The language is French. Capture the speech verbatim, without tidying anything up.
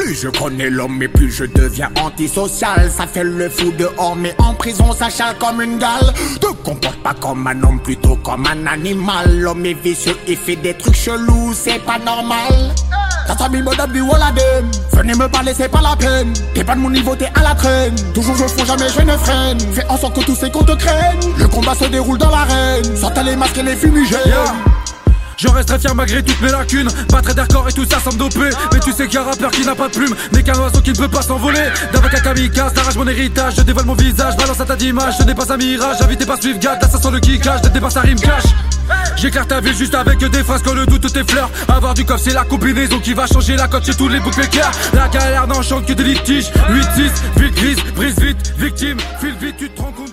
Plus je connais l'homme et plus je deviens antisocial. Ça fait le fou dehors mais en prison ça chale comme une gale. Te comporte pas comme un homme, plutôt comme un animal. L'homme est vicieux, il fait des trucs chelous, c'est pas normal. T'as trois mille bonhommes du Walladem. Venez me parler, c'est pas la peine. T'es pas de mon niveau, t'es à la traîne. Toujours je fonce, jamais je ne freine. Fais en sorte que tous ces comptes te craignent. Le combat se déroule dans l'arène. Sortez les masques et les fumigènes. Yeah. Je resterai fier malgré toutes mes lacunes. Pas très d'accord et tout ça sans me doper. Mais tu sais qu'il y a un rappeur qui n'a pas de plume, n'est qu'un oiseau qui ne peut pas s'envoler. D'avocat kamikaze, t'arrache mon héritage. Je dévoile mon visage, balance à ta d'image. Je n'ai pas un mirage, invité par Swift Gad. L'assassin le kickage, je dépasse sa rime cash. J'éclaire ta ville juste avec des phrases quand le doute tes fleurs. Avoir du coffre c'est la combinaison qui va changer la cote chez tous les bookmakers. La galère n'enchante que des litiges. Huit six, ville grise, brise vite, victime, file vite, tu te rends compte.